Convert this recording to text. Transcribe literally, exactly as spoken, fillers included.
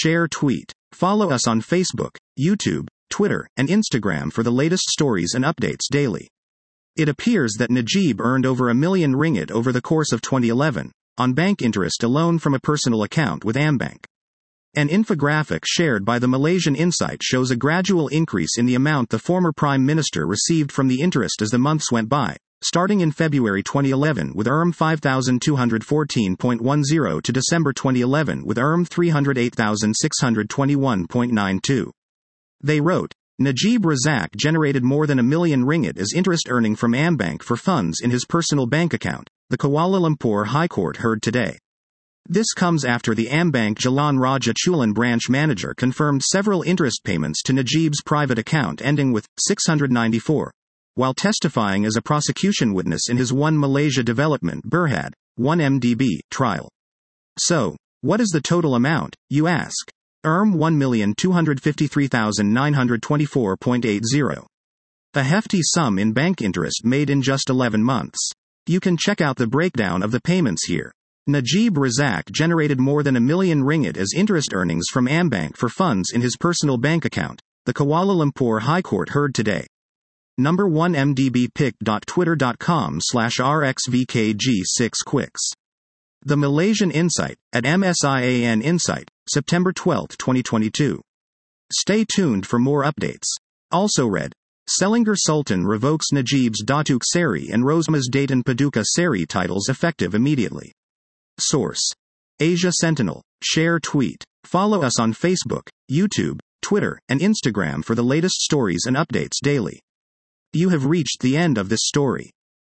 share, tweet. Follow us on Facebook, YouTube, Twitter, and Instagram for the latest stories and updates daily. It appears that Najib earned over a million ringgit over the course of twenty eleven, on bank interest alone from a personal account with AmBank. An infographic shared by the Malaysian Insight shows a gradual increase in the amount the former Prime Minister received from the interest as the months went by, starting in February twenty eleven with R M five thousand two hundred fourteen point one zero to December twenty eleven with R M three hundred eight thousand six hundred twenty-one point nine two. They wrote, Najib Razak generated more than a million ringgit as interest earning from AmBank for funds in his personal bank account, the Kuala Lumpur High Court heard today. This comes after the AmBank Jalan Raja Chulan branch manager confirmed several interest payments to Najib's private account ending with six hundred ninety-four, while testifying as a prosecution witness in his One Malaysia Development Berhad, one M D B, trial. So, what is the total amount, you ask? R M one million two hundred fifty-three thousand nine hundred twenty-four point eight zero. A hefty sum in bank interest made in just eleven months. You can check out the breakdown of the payments here. Najib Razak generated more than a million ringgit as interest earnings from AmBank for funds in his personal bank account, the Kuala Lumpur High Court heard today. Number one M D B pic dot twitter dot com slash R X V K G six Quicks. The Malaysian Insight, at M S I A N Insight, September twelfth, twenty twenty-two. Stay tuned for more updates. Also read, Selangor Sultan revokes Najib's Datuk Seri and Rosma's Dayton Paduka Seri titles effective immediately. Source: Asia Sentinel. Share, tweet. Follow us on Facebook, YouTube, Twitter, and Instagram for the latest stories and updates daily. You have reached the end of this story.